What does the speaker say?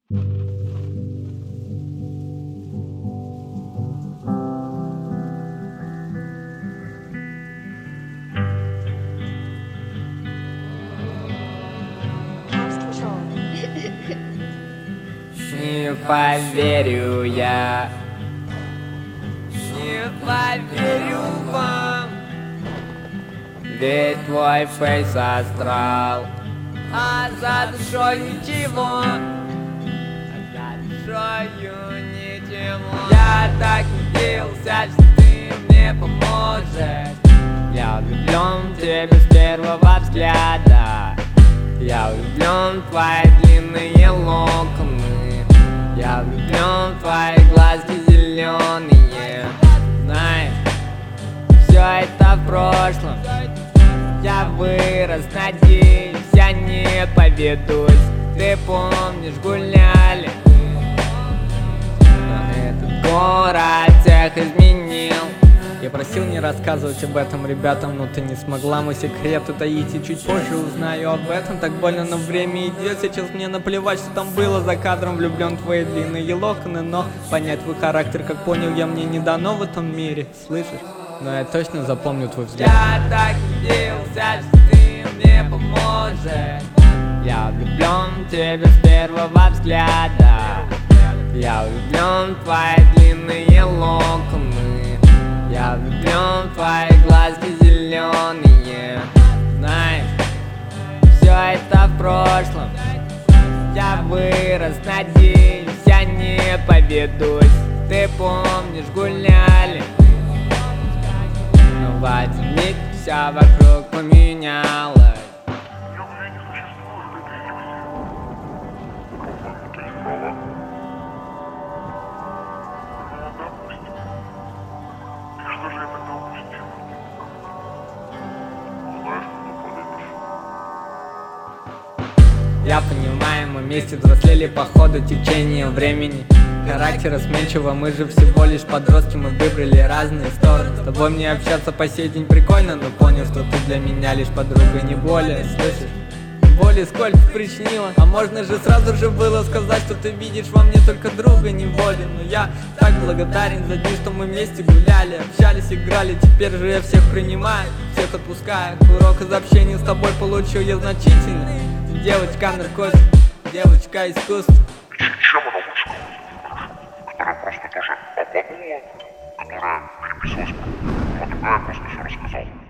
Не поверю я, не поверю вам, ведь твой фейс астрал, а за душой ничего, а за душою ничего. Я так надеялся, что ты мне поможешь. Я влюблен в тебя с первого взгляда. Я влюблен в твои длинные локоны. Я влюблен в твои глазки зеленые. Знаешь, все это в прошлом. Я вырос, надеюсь, я не поведусь. Ты помнишь, гуляли, но этот город всех изменил. Я просил не рассказывать об этом ребятам, но ты не смогла мой секреты таить. И чуть позже узнаю об этом, так больно, но время идет. Сейчас мне наплевать, что там было за кадром. Влюблен в твои длинные локоны, но понять твой характер, как понял я, мне не дано в этом мире. Слышишь? Но я точно запомню твой взгляд. Я так надеялся, что ты мне поможешь. Я влюблен в тебя с первого взгляда. Я влюблен в твои длинные локоны. Я влюблен в твои глазки зеленые. Знаешь, все это в прошлом. Я вырос, надеюсь, я не поведусь. Ты помнишь, гуляли, но в один миг вся вокруг поменялась. Что же я тогда упустил? Знаешь, куда полетишь? Я понимаю, мы вместе взрослели по ходу течения времени. Характер сменчиво, мы же всего лишь подростки, мы выбрали разные стороны. С тобой мне общаться по сей день прикольно, но понял, что ты для меня лишь подруга, не более, слышишь? Боли сколько причинила, а можно же сразу же было сказать, что ты видишь во мне только друга, не воли. Но я так благодарен за дни, что мы вместе гуляли, общались, играли. Теперь же я всех принимаю, всех отпускаю. Урок из общения с тобой получил я значительный. Девочка наркотик, девочка искусство. Чем она лучше? Которая просто тоже обманула, которая переписывалась, а другая просто все рассказала.